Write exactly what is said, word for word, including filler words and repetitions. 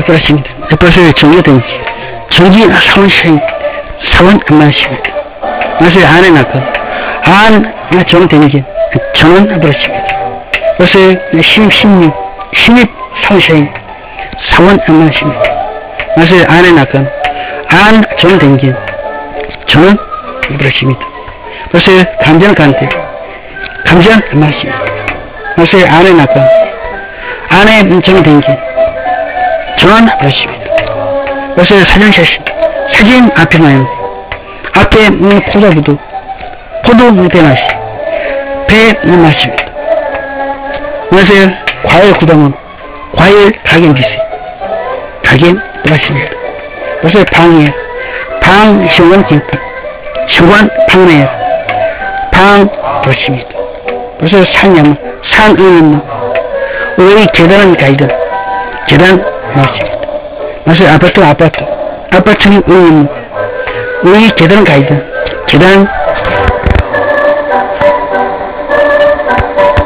그렇습니다. 벌써 정리된 정기 사원생 사원 안마십니다. 그래서 안에 나고 안 정되는 정원 버렸습니다. 그래서 신입 신입 신입 사원생 사원 안마십니다. 그래서 안에 나고 안 정되는 정원 버렸습니다. 그래서 감정 간대 감정 안마십니다. 그래서 안에 나고 안에 정되는 정원 버렸습니다. 그래서 사진 샷 사진 앞에 나요. 앞에 음, 포도부도 포도 배맛이 배 맛입니다. 그래서 과일 구덩은 과일 가격 비세 가격 맛입니다. 그래서 방이에요. 방 현관 김밥 현관 방내요. 방 그렇습니다. 그래서 산양 산은 우리 계단은 가이드 계단 맛입니다. 그래서 아파트 아파트 아파트는 음, 우리 계단은 가이드 계단